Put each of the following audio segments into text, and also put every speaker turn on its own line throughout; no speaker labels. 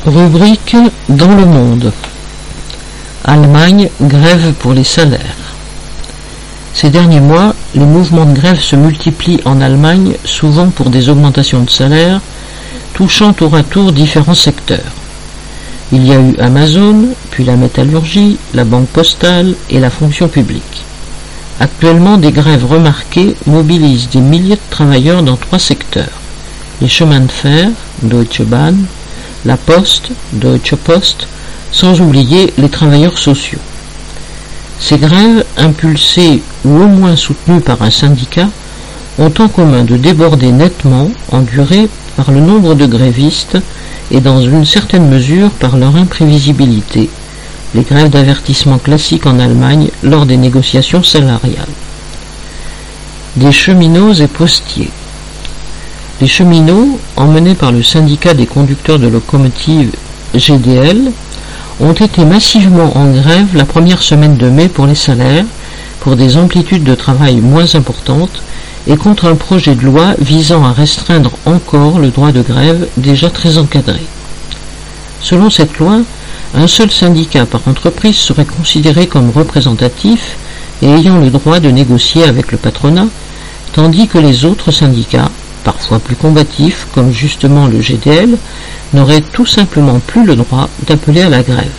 Rubrique dans le monde. Allemagne, grève pour les salaires. Ces derniers mois, les mouvements de grève se multiplient en Allemagne, souvent pour des augmentations de salaire, touchant tour à tour différents secteurs. Il y a eu Amazon, puis la métallurgie, la banque postale et la fonction publique. Actuellement, des grèves remarquées mobilisent des milliers de travailleurs dans 3 secteurs. Les chemins de fer, Deutsche Bahn, la poste, Deutsche Post, sans oublier les travailleurs sociaux. Ces grèves, impulsées ou au moins soutenues par un syndicat, ont en commun de déborder nettement en durée par le nombre de grévistes et dans une certaine mesure par leur imprévisibilité, les grèves d'avertissement classiques en Allemagne lors des négociations salariales. Des cheminots et postiers. Les cheminots, emmenés par le syndicat des conducteurs de locomotives GDL, ont été massivement en grève la première semaine de mai pour les salaires, pour des amplitudes de travail moins importantes et contre un projet de loi visant à restreindre encore le droit de grève déjà très encadré. Selon cette loi, un seul syndicat par entreprise serait considéré comme représentatif et ayant le droit de négocier avec le patronat, tandis que les autres syndicats, parfois plus combatifs, comme justement le GDL, n'auraient tout simplement plus le droit d'appeler à la grève.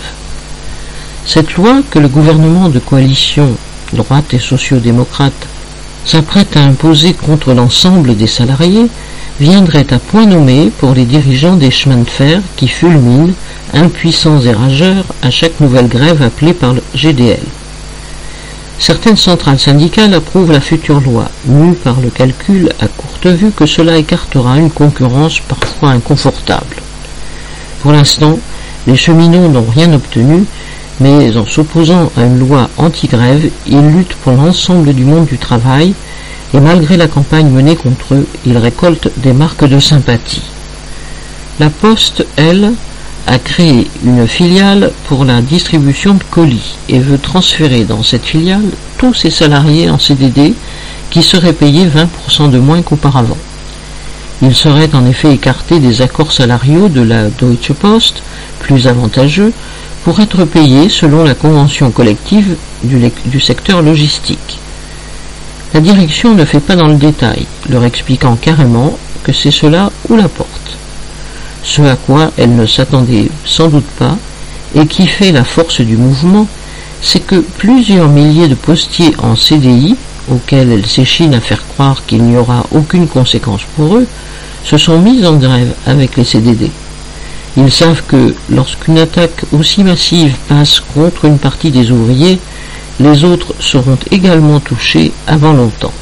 Cette loi que le gouvernement de coalition droite et sociaux-démocrate s'apprête à imposer contre l'ensemble des salariés viendrait à point nommé pour les dirigeants des chemins de fer qui fulminent, impuissants et rageurs, à chaque nouvelle grève appelée par le GDL. Certaines centrales syndicales approuvent la future loi, mues par le calcul à courte vue que cela écartera une concurrence parfois inconfortable. Pour l'instant, les cheminots n'ont rien obtenu, mais en s'opposant à une loi anti-grève, ils luttent pour l'ensemble du monde du travail, et malgré la campagne menée contre eux, ils récoltent des marques de sympathie. La Poste, elle, a créé une filiale pour la distribution de colis et veut transférer dans cette filiale tous ses salariés en CDD qui seraient payés 20% de moins qu'auparavant. Ils seraient en effet écartés des accords salariaux de la Deutsche Post, plus avantageux, pour être payés selon la convention collective du secteur logistique. La direction ne fait pas dans le détail, leur expliquant carrément que c'est cela ou la porte. Ce à quoi elle ne s'attendait sans doute pas, et qui fait la force du mouvement, c'est que plusieurs milliers de postiers en CDI, auxquels elle s'échine à faire croire qu'il n'y aura aucune conséquence pour eux, se sont mis en grève avec les CDD. Ils savent que lorsqu'une attaque aussi massive passe contre une partie des ouvriers, les autres seront également touchés avant longtemps.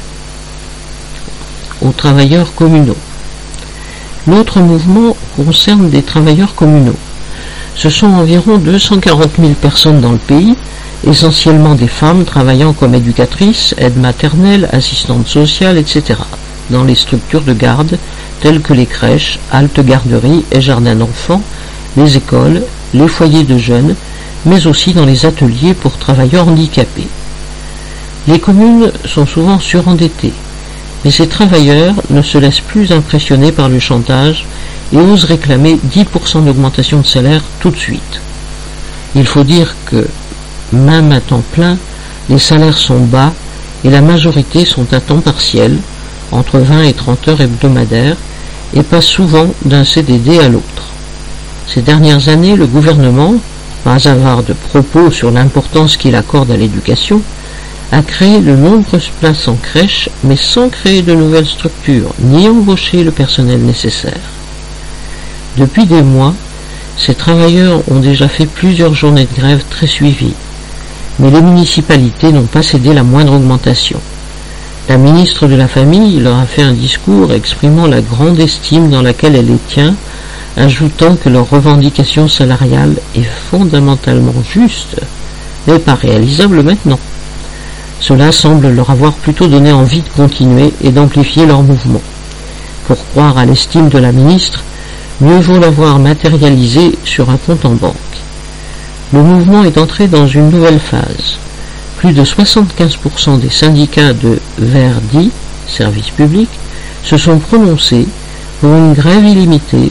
Aux travailleurs communaux. L'autre mouvement concerne des travailleurs communaux. Ce sont environ 240 000 personnes dans le pays, essentiellement des femmes travaillant comme éducatrices, aides maternelles, assistantes sociales, etc., dans les structures de garde telles que les crèches, haltes garderies et jardins d'enfants, les écoles, les foyers de jeunes, mais aussi dans les ateliers pour travailleurs handicapés. Les communes sont souvent surendettées, mais ces travailleurs ne se laissent plus impressionner par le chantage et osent réclamer 10% d'augmentation de salaire tout de suite. Il faut dire que, même à temps plein, les salaires sont bas et la majorité sont à temps partiel, entre 20 et 30 heures hebdomadaires, et passent souvent d'un CDD à l'autre. Ces dernières années, le gouvernement, pas avare de propos sur l'importance qu'il accorde à l'éducation, a créé de nombreuses places en crèche, mais sans créer de nouvelles structures, ni embaucher le personnel nécessaire. Depuis des mois, ces travailleurs ont déjà fait plusieurs journées de grève très suivies, mais les municipalités n'ont pas cédé la moindre augmentation. La ministre de la Famille leur a fait un discours exprimant la grande estime dans laquelle elle les tient, ajoutant que leur revendication salariale est fondamentalement juste, mais pas réalisable maintenant. Cela semble leur avoir plutôt donné envie de continuer et d'amplifier leur mouvement. Pour croire à l'estime de la ministre, mieux vaut l'avoir matérialisée sur un compte en banque. Le mouvement est entré dans une nouvelle phase. Plus de 75% des syndicats de Verdi, service public, se sont prononcés pour une grève illimitée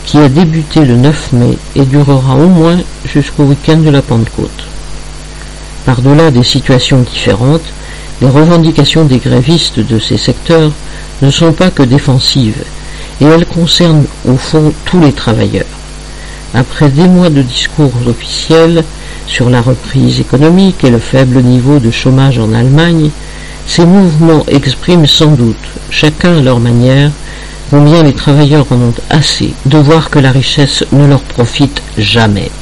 qui a débuté le 9 mai et durera au moins jusqu'au week-end de la Pentecôte. Par-delà des situations différentes, les revendications des grévistes de ces secteurs ne sont pas que défensives, et elles concernent au fond tous les travailleurs. Après des mois de discours officiels sur la reprise économique et le faible niveau de chômage en Allemagne, ces mouvements expriment sans doute, chacun à leur manière, combien les travailleurs en ont assez de voir que la richesse ne leur profite jamais.